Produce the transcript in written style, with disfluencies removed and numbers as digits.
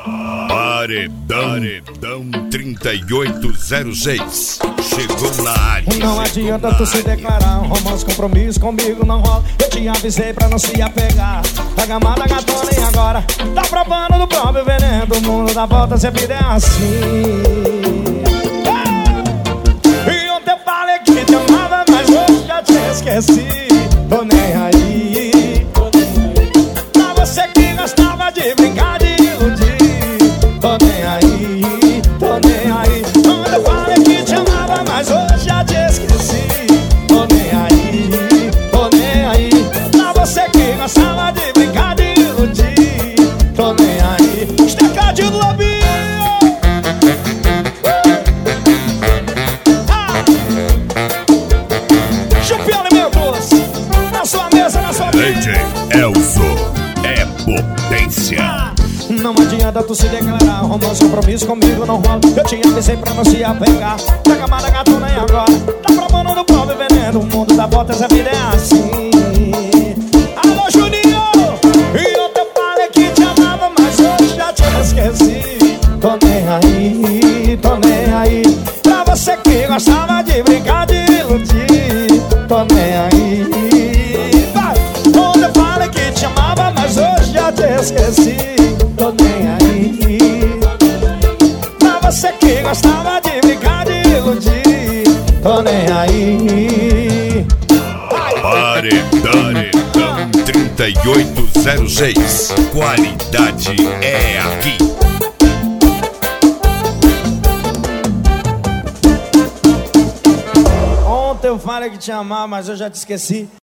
Paredão 3806 chegou na área. Não adianta tu se declarar, um romance, compromisso comigo não rola. Eu te avisei pra não se apegar. Tá gamada, gatona e agora tá provando do próprio veneno. O mundo dá volta, sempre é assim. E ontem eu falei que te amava, mas hoje já te esqueci. Tô nem aí. Pra você que gostava de brincar, de iludir. Tô nem aí, tô nem aí. Ontem eu falei que te amava, mas hoje já te esqueci. Tô nem aí, tô nem aí. Pra você que gostava de brincar, de iludir. Tô nem aí. Estecadinho do Lobinho. Chupi Alimentos. Na sua mesa, na sua vida. DJ Elzo é potência. Não adianta tu se declarar, romance, compromisso comigo não rola. Eu te avisei pra não se apegar. Tá gamada, gatona e agora tá provando do próprio veneno. O mundo dá voltas, a vida é assim. Alô, Juninho! E ontem eu falei que te amava, mas hoje já te esqueci. Tô nem aí, tô nem aí. Pra você que gostava de brincar, de iludir. Tô nem aí. Vai! Ontem eu falei que te amava, mas hoje já te esqueci. Tô nem aí. Pra você que gostava de brincar, de iludir. Tô nem aí. Paredão 3806. Qualidade é aqui. Ontem eu falei que te amava, mas eu já te esqueci.